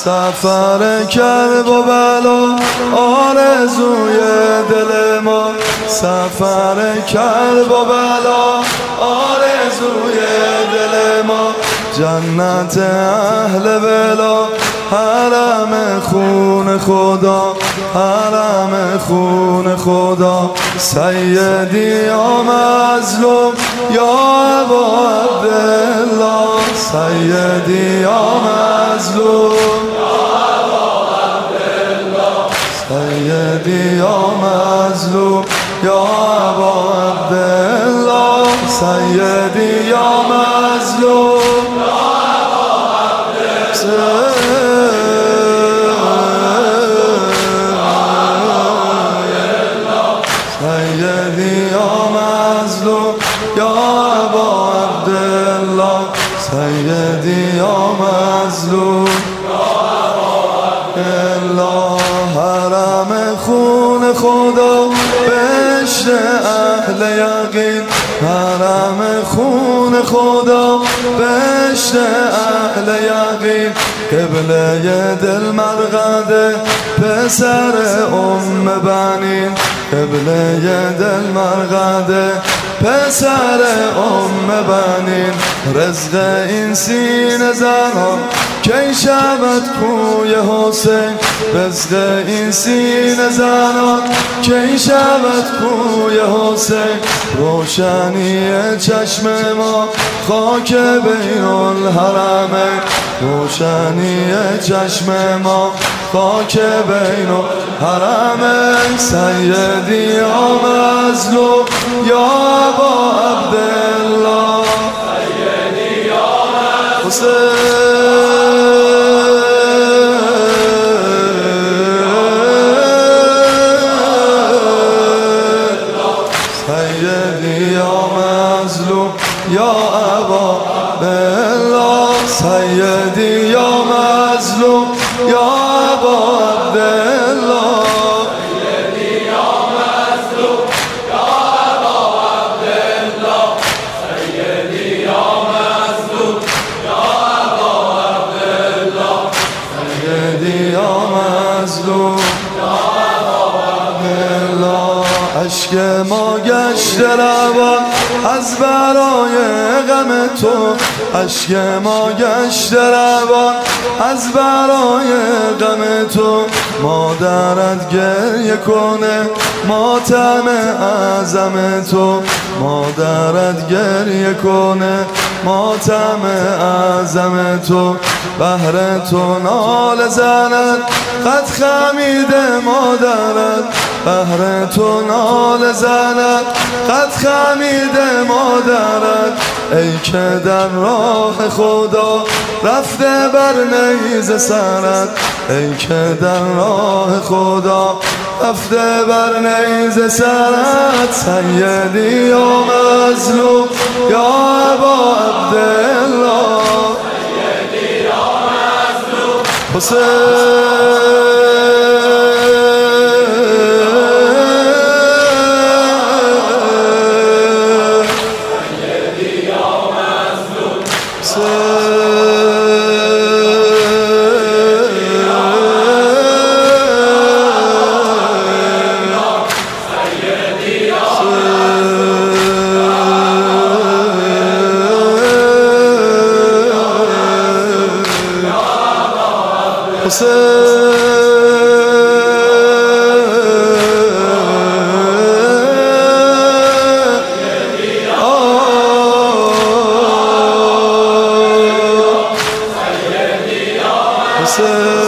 سفر کرب و بلا آرزوی دل ما، سفر کرب و بلا آرزوی دل ما، جنت اهل بلا حرم خون خدا، حرم خون خدا. سیدی یا مظلوم یا ابا عبدالله، سیدی یا مظلوم یا ابا عبدالله، سیدی یا مظلوم یا ابا عبدالله، سیدی یا مظلوم یا ابا عبدالله. سیدی یا مظلوم یا ابا عبدالله، سیدی یا مظلوم یا ابا عبدالله. حرم خون خدا بهشت اهل یقین، حرم خون خدا بهشت اهل یقین. قبله دل مرقده پسر بنین، قبله دل مرقده پسر بنین. رزق این سینه زنان کی شود کوی حسین، رزق این سینه زنان کی شود کوی حسین. روشنی چشم ما خاک بین الحرمین، روشنی چشم ما خاک بین الحرمین. سیدی یا مظلوم یا ابا عبدالله، سیدی یا مظلوم سیدی یا مظلوم یا ابا عبدالله، سیدی یا مظلوم یا ابا عبدالله، سیدی یا مظلوم یا ابا عبدالله، سیدی یا مظلوم یا ابا عبدالله، سیدی یا مظلوم یا ابا عبدالله. اشک ما گشت روان از برای غم تو، اشک ما گشت روان از برای غم تو. مادرت گریه کنه ماتم اعظم تو، مادرت گریه کنه ماتم اعظم تو. بهر تو نال زند قد خمیده مادرت، بهر تو نال زند قد خمیده مادرت. ای که در راه خدا رفته بر نیز سرت، ای که در راه خدا رفته بر نیز سرت. سیدی یا مظلوم یا ابا عبدالله، سیدی یا مظلوم حسین. Hussein